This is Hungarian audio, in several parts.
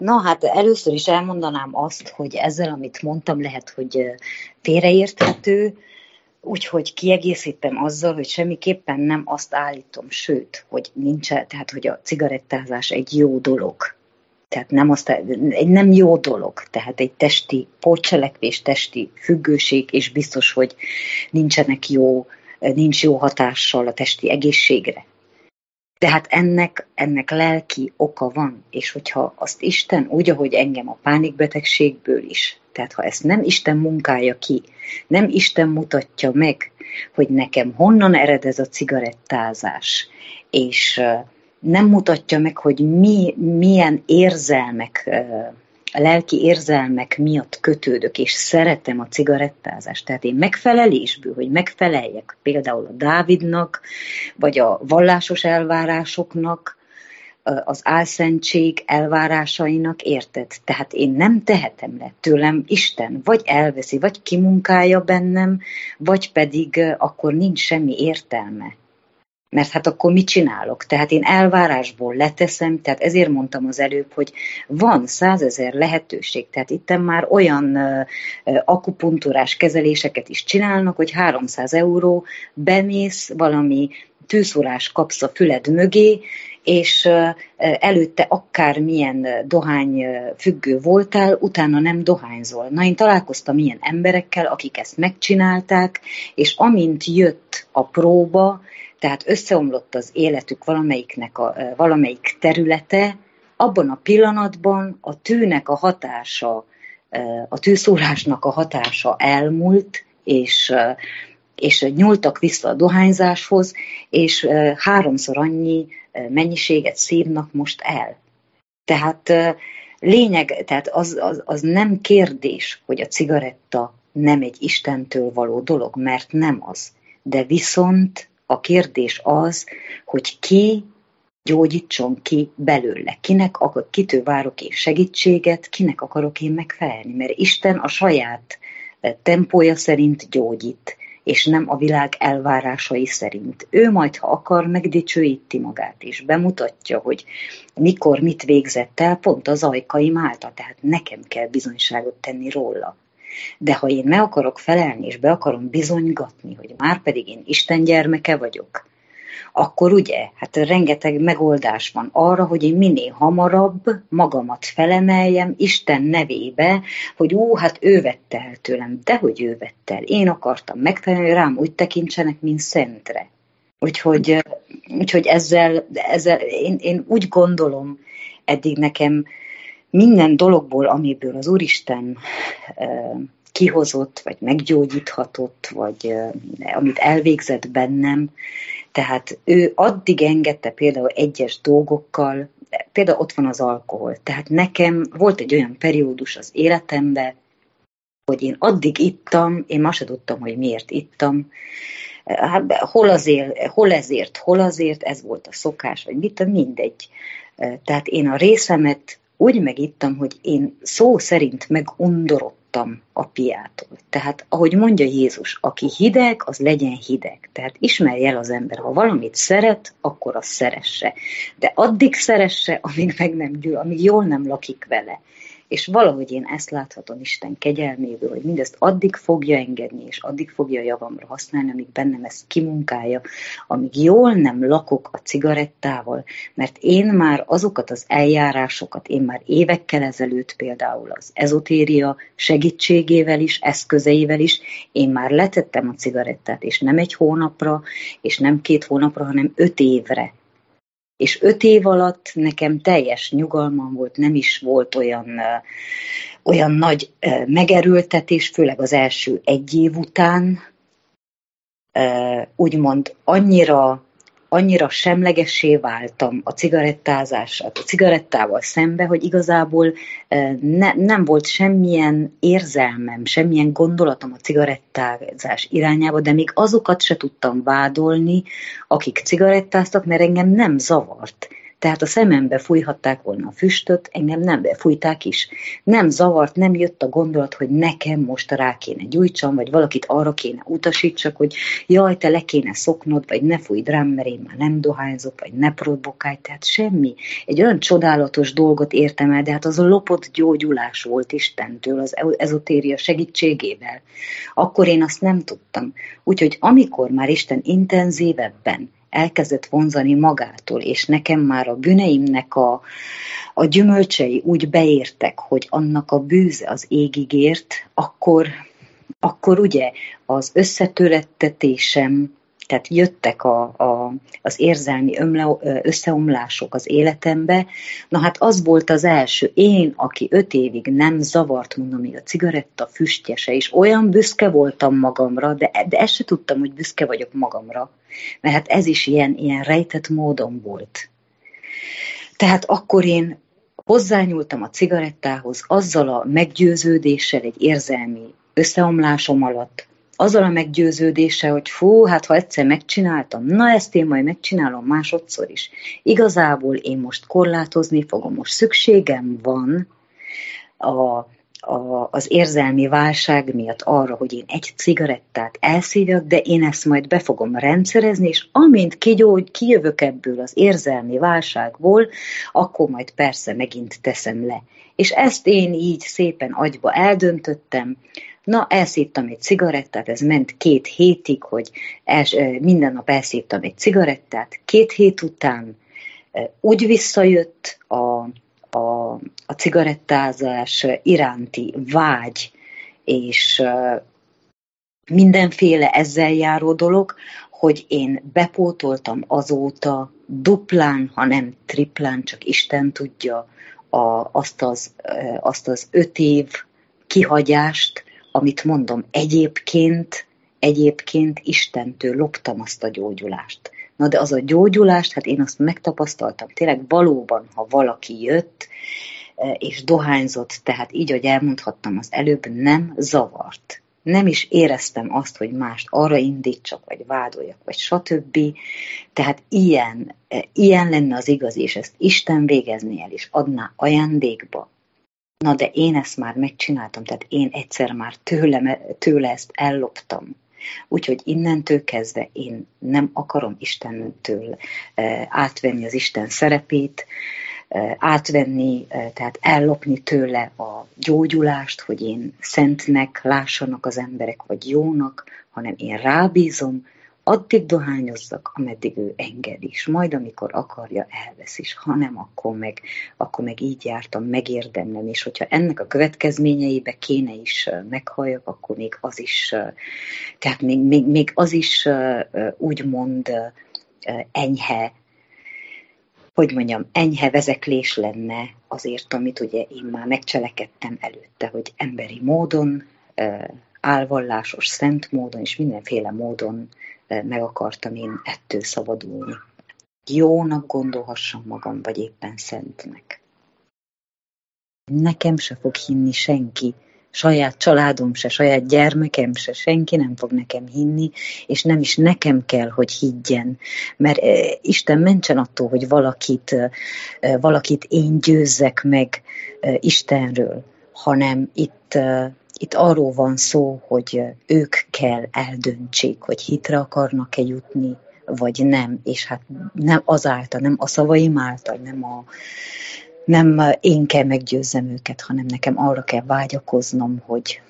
Na hát először is elmondanám azt, hogy ezzel, amit mondtam, lehet, hogy félreérthető, úgyhogy kiegészítem azzal, hogy semmiképpen nem azt állítom, sőt, hogy nincs, tehát hogy a cigarettázás egy jó dolog. Tehát egy nem jó dolog, tehát egy testi pótcselekvés, testi függőség, és biztos, hogy nincs jó hatással a testi egészségre. Tehát ennek lelki oka van, és hogyha azt Isten úgy, ahogy engem a pánikbetegségből is, tehát ha ezt nem Isten munkálja ki, nem Isten mutatja meg, hogy nekem honnan ered ez a cigarettázás, és nem mutatja meg, hogy milyen érzelmek, lelki érzelmek miatt kötődök, és szeretem a cigarettázást. Tehát én megfelelésből, hogy megfeleljek például a Dávidnak, vagy a vallásos elvárásoknak, az álszentség elvárásainak, érted? Tehát én nem tehetem le tőlem, Isten vagy elveszi, vagy kimunkálja bennem, vagy pedig akkor nincs semmi értelme. Mert hát akkor mit csinálok? Tehát én elvárásból leteszem, tehát ezért mondtam az előbb, hogy van 100 000 lehetőség, tehát itt már olyan akupunktúrás kezeléseket is csinálnak, hogy 300 € bemész, valami tűzszórás kapsz a füled mögé, és előtte akármilyen dohány függő voltál, utána nem dohányzol. Na, én találkoztam ilyen emberekkel, akik ezt megcsinálták, és amint jött a próba, tehát összeomlott az életük valamelyik területe, abban a pillanatban a tűnek a hatása, a tűszórásnak a hatása elmúlt, és nyúltak vissza a dohányzáshoz, és 3-szor annyi mennyiséget szívnak most el. Tehát tehát az nem kérdés, hogy a cigaretta nem egy Istentől való dolog, mert nem az. De viszont a kérdés az, hogy ki gyógyítson ki belőle. Kitől várok én segítséget, kinek akarok én megfelelni. Mert Isten a saját tempója szerint gyógyít, és nem a világ elvárásai szerint. Ő majd, ha akar, megdicsőíti magát, és bemutatja, hogy mikor mit végzett el, pont az ajkaim által, tehát nekem kell bizonyságot tenni róla. De ha én meg akarok felelni, és be akarom bizonygatni, hogy már pedig én Isten gyermeke vagyok, akkor ugye, hát rengeteg megoldás van arra, hogy én minél hamarabb magamat felemeljem Isten nevébe, hogy hát ő vette el tőlem, dehogy ő vette el. Én akartam megtalálni, hogy rám úgy tekintsenek, mint szentre. Úgyhogy ezzel én úgy gondolom, eddig nekem minden dologból, amiből az Úristen kihozott, vagy meggyógyíthatott, vagy amit elvégzett bennem, tehát ő addig engedte például egyes dolgokkal, például ott van az alkohol. Tehát nekem volt egy olyan periódus az életemben, hogy én addig ittam, én ma se tudtam, hogy miért ittam, hol azért, ez volt a szokás, vagy mit, mindegy. Tehát én a részemet úgy megittam, hogy én szó szerint megundorodtam a piától. Tehát, ahogy mondja Jézus, aki hideg, az legyen hideg. Tehát ismerje el az ember, ha valamit szeret, akkor azt szeresse. De addig szeresse, amíg meg nem gyűl, amíg jól nem lakik vele. És valahogy én ezt láthatom Isten kegyelméből, hogy mindezt addig fogja engedni, és addig fogja javamra használni, amíg bennem ezt kimunkálja, amíg jól nem lakok a cigarettával, mert én már azokat az eljárásokat, én már évekkel ezelőtt például az ezotéria segítségével is, eszközeivel is, én már letettem a cigarettát, és nem 1 hónapra, és nem 2 hónapra, hanem 5 évre. És 5 év alatt nekem teljes nyugalmam volt, nem is volt olyan nagy megerőltetés, főleg az első 1 év után, úgymond annyira semlegessé váltam a cigarettával szembe, hogy igazából nem volt semmilyen érzelmem, semmilyen gondolatom a cigarettázás irányába, de még azokat se tudtam vádolni, akik cigarettáztak, mert engem nem zavart. Tehát a szemembe fújhatták volna a füstöt, engem nem befújták is. Nem zavart, nem jött a gondolat, hogy nekem most rá kéne gyújtsam, vagy valakit arra kéne utasítsak, hogy jaj, te le kéne szoknod, vagy ne fújd rám, mert én már nem dohányzok, vagy ne próbokálj, tehát semmi. Egy olyan csodálatos dolgot értem el, de hát az a lopott gyógyulás volt Istentől, az ezotéria segítségével. Akkor én azt nem tudtam. Úgyhogy amikor már Isten intenzívebben elkezdett vonzani magától, és nekem már a bűneimnek a gyümölcsei úgy beértek, hogy annak a bűze az égig ért, akkor ugye az összetörettetésem, tehát jöttek az érzelmi összeomlások az életembe. Na hát az volt az első. Én, aki 5 évig nem zavart, mondom, még a cigaretta füstje se, és olyan büszke voltam magamra, de ezt se tudtam, hogy büszke vagyok magamra. Mert hát ez is ilyen rejtett módon volt. Tehát akkor én hozzányúltam a cigarettához azzal a meggyőződéssel egy érzelmi összeomlásom alatt, azzal a meggyőződéssel, hogy fú, hát ha egyszer megcsináltam, na ezt én majd megcsinálom másodszor is. Igazából én most korlátozni fogom, most szükségem van az érzelmi válság miatt arra, hogy én egy cigarettát elszívjak, de én ezt majd be fogom rendszerezni, és amint kijövök ebből az érzelmi válságból, akkor majd persze megint teszem le. És ezt én így szépen agyba eldöntöttem. Na, elszívtam egy cigarettát, ez ment 2 hétig, hogy minden nap elszívtam egy cigarettát. 2 hét után úgy visszajött a cigarettázás iránti vágy, és mindenféle ezzel járó dolog, hogy én bepótoltam azóta duplán, ha nem triplán, csak Isten tudja, azt az 5 év kihagyást, amit mondom, egyébként Istentől loptam azt a gyógyulást. Na de az a gyógyulást, hát én azt megtapasztaltam, tényleg valóban, ha valaki jött, és dohányzott, tehát így, hogy elmondhattam az előbb, nem zavart. Nem is éreztem azt, hogy mást arra indítsak, vagy vádoljak, vagy stb. Tehát ilyen lenne az igaz, és ezt Isten végezni el, és adná ajándékba. Na de én ezt már megcsináltam, tehát én egyszer már tőle ezt elloptam. Úgyhogy innentől kezdve én nem akarom Istentől átvenni az Isten szerepét, átvenni, tehát ellopni tőle a gyógyulást, hogy én szentnek lássanak az emberek, vagy jónak, hanem én rábízom, addig dohányozzak, ameddig ő enged is. Majd amikor akarja, elvesz is. Ha nem, akkor meg így jártam, megérdemlem, és hogyha ennek a következményeibe kéne is meghalljak, akkor még az is, tehát még az is úgymond enyhe, hogy mondjam, enyhe vezeklés lenne azért, amit ugye én már megcselekedtem előtte, hogy emberi módon, álvallásos, szent módon és mindenféle módon meg akartam én ettől szabadulni. Jónak gondolhassam magam, vagy éppen szentnek. Nekem se fog hinni senki, saját családom se, saját gyermekem se, senki nem fog nekem hinni, és nem is nekem kell, hogy higgyen. Mert Isten mentsen attól, hogy valakit én győzzek meg Istenről, hanem itt arról van szó, hogy ők kell eldöntsék, hogy hitre akarnak-e jutni, vagy nem, és hát nem azáltal, nem a szavaim által, nem én kell meggyőzzem őket, hanem nekem arra kell vágyakoznom, hogy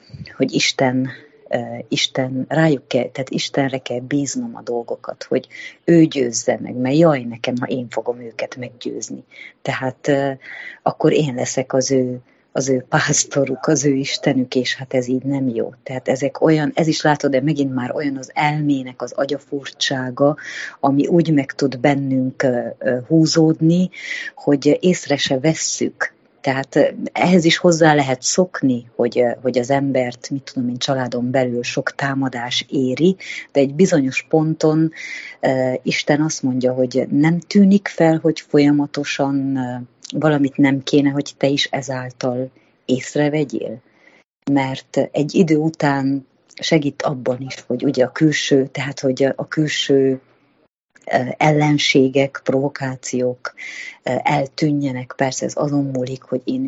Isten rájuk kell, tehát Istenre kell bíznom a dolgokat, hogy ő győzze meg, mert jaj nekem, ha én fogom őket meggyőzni. Tehát akkor én leszek az ő pásztoruk, az ő istenük, és hát ez így nem jó. Tehát ezek olyan, ez is látod, de megint már olyan az elmének az agyafurtsága, ami úgy meg tud bennünk húzódni, hogy észre se vesszük. Tehát ehhez is hozzá lehet szokni, hogy az embert, mit tudom én, családon belül sok támadás éri, de egy bizonyos ponton Isten azt mondja, hogy nem tűnik fel, hogy folyamatosan valamit nem kéne, hogy te is ezáltal észrevegyél. Mert egy idő után segít abban is, hogy ugye a külső, tehát hogy a külső ellenségek, provokációk eltűnjenek. Persze ez azon múlik, hogy én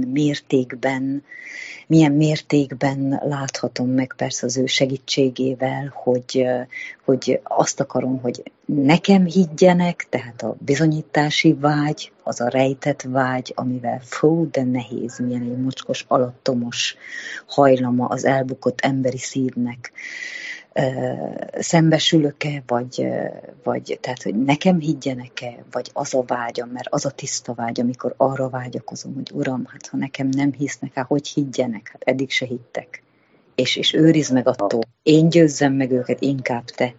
milyen mértékben láthatom meg persze az ő segítségével, hogy azt akarom, hogy nekem higgyenek, tehát a bizonyítási vágy, az a rejtett vágy, amivel fú, de nehéz, milyen egy mocskos, alattomos hajlama az elbukott emberi szívnek, szembesülök-e, vagy tehát, hogy nekem higgyenek-e, vagy az a vágyam, mert az a tiszta vágy, amikor arra vágyakozom, hogy Uram, hát ha nekem nem hisznek, hát hogy higgyenek? Hát eddig se hittek. És őrizd meg attól, én győzzem meg őket, inkább te.